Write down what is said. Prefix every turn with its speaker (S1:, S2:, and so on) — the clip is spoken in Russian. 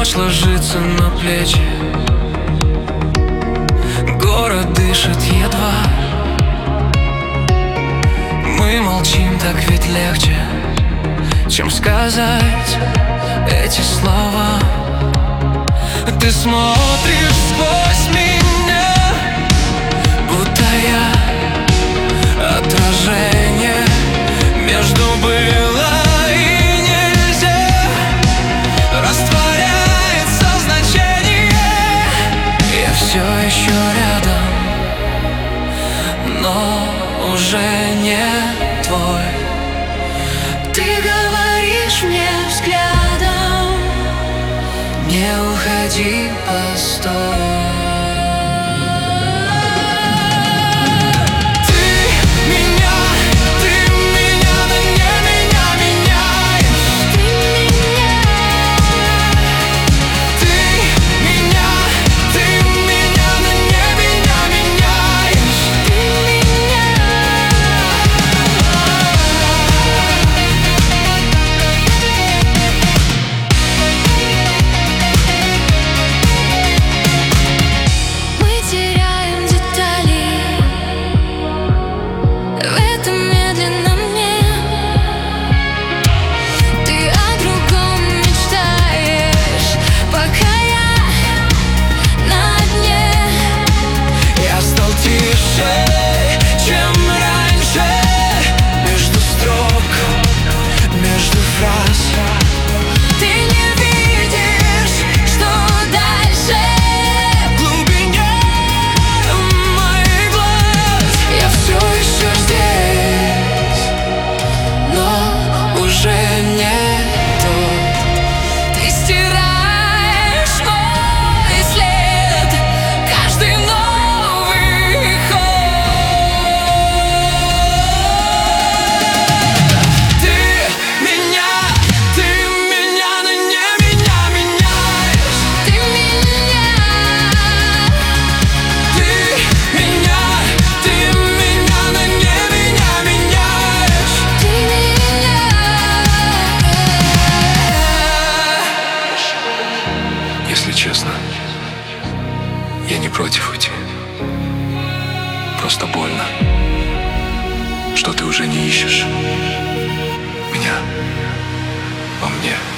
S1: Плащ ложится на плечи, город дышит едва. Мы молчим, так ведь легче, чем сказать эти слова. Ты смотришь сквозь меня, будто я отражение между было и нельзя. Растворяется значение. Я все еще рядом, но уже не твой.
S2: Ты говоришь мне взглядом:
S1: не уходи, постой.
S3: Если честно, я не против уйти. Просто больно, что ты уже не ищешь меня во мне.